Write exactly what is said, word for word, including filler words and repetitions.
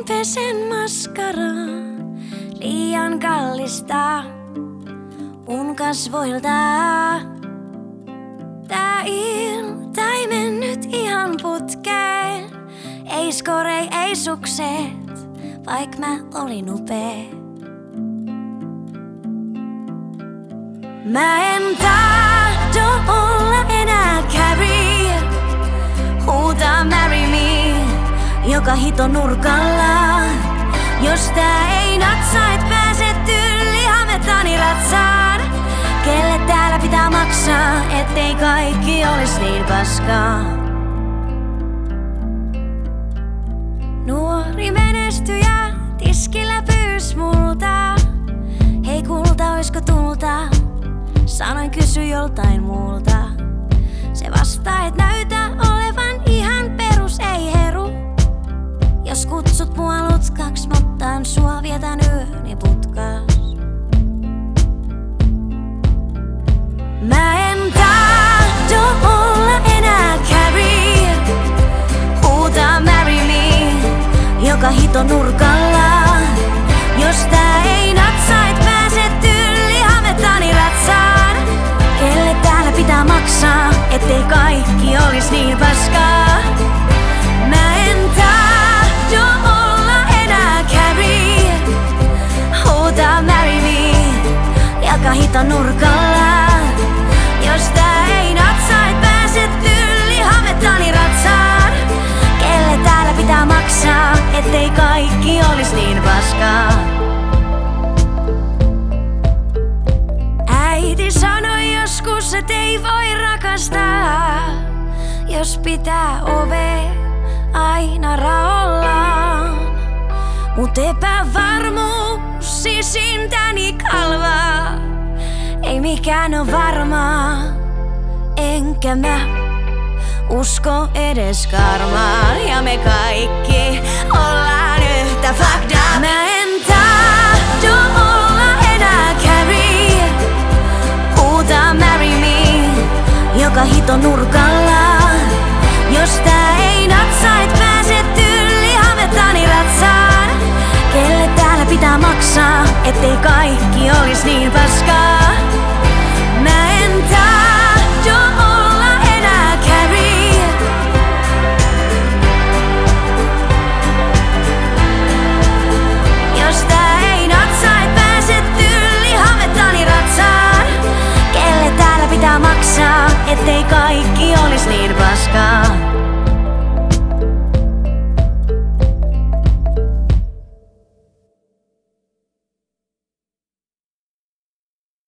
pesen maskaraa, liian kallista mun kasvoilta. Tää ilta ei mennyt ihan putkeen, ei skorei, ei sukset, vaik mä olin upee. Mä en tahdo olla enää Carrie, huutaa marry me joka hito nurkalla. Jos tää ei natsaa, et pääse tyyliin metani ratsaan. Kelle täällä pitää maksaa, ettei kaikki olis niin paskaa. Nuori menestyjä tiskillä pyys multa, hei kulta, oisko tulta? Sanoin kysy joltain muulta. Se vastaa, et näytä olevan ihan perus, ei heru. Jos kutsut mua lutkaks, mottaan sua vietän yöni putkas. Mä en tahdo olla enää Carrie, huutaa marry me joka hito nurkalla. Jos tää ei natsaa, et pääse tyyliin metani ratsaan. Kelle täällä pitää maksaa, ettei kaikki olis niin paskaa. Mä en tahdo olla enää Carrie, huutaa marry me joka hito nurkalla. Jos tää ei natsaa, et pääse tyyliin metani ratsaan. Kelle täällä pitää maksaa, ettei kaikki olis niin paskaa. Äiti sanoi joskus, et ei voi rakastaa, jos pitää ove aina raollaan. Mut epävarmuus sisintäni kalvaa, ei mikään oo varmaa, enkä mä usko edes karmaan. Ja me kaikki ollaan yhtä fucked up. Mä en tahdo olla enää Carrie, huutaa marry me joka hito nurkalla. Jos tää ei natsaa, et pääse tyyliin metani ratsaan. Kelle täällä pitää maksaa, ettei kaikki olis niin paskaa. Mä en tahdo olla enää Carrie, jos tää ei natsaa, et pääse tyyliin metani ratsaan. Kelle täällä pitää maksaa, ettei kaikki olis niin paskaa.